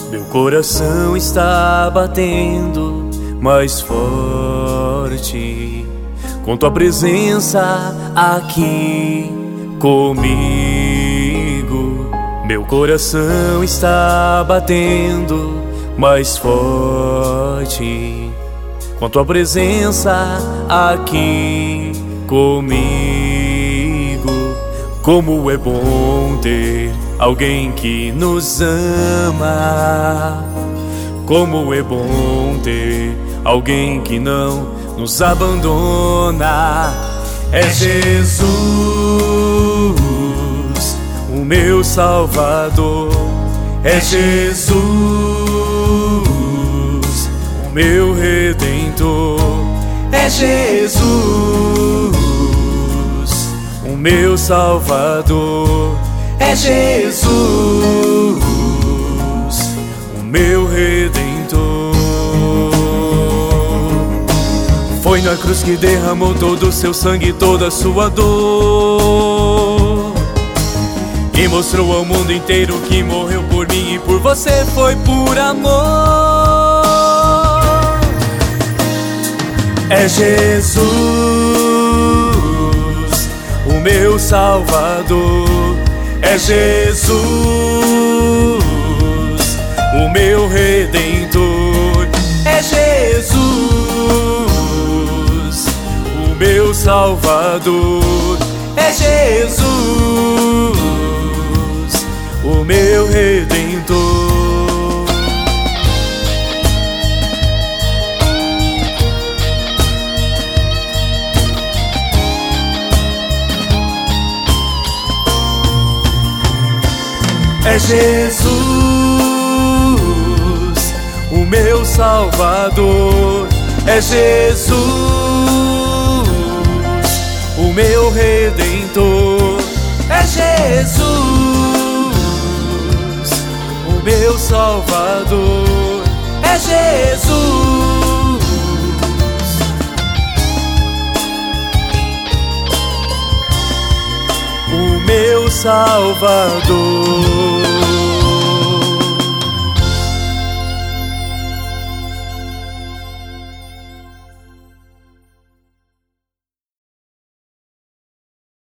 Meu coração está batendo mais forte com tua presença aqui comigo. Meu coração está batendo mais forte com tua presença aqui comigo. Como é bom ter alguém que nos ama. Como é bom ter alguém que não nos abandona. É Jesus, o meu Salvador. É Jesus, o meu Redentor. É Jesus, o meu Salvador. É Jesus, o meu Redentor. Foi na cruz que derramou todo o seu sangue, toda a sua dor, e mostrou ao mundo inteiro que morreu por mim e por você. Foi por amor. É Jesus, o meu Salvador. É Jesus, o meu Redentor. É Jesus, o meu Salvador. É Jesus, o meu Redentor. É Jesus, o meu Salvador. É Jesus, o meu Redentor. É Jesus, o meu Salvador. É Jesus, o meu Salvador.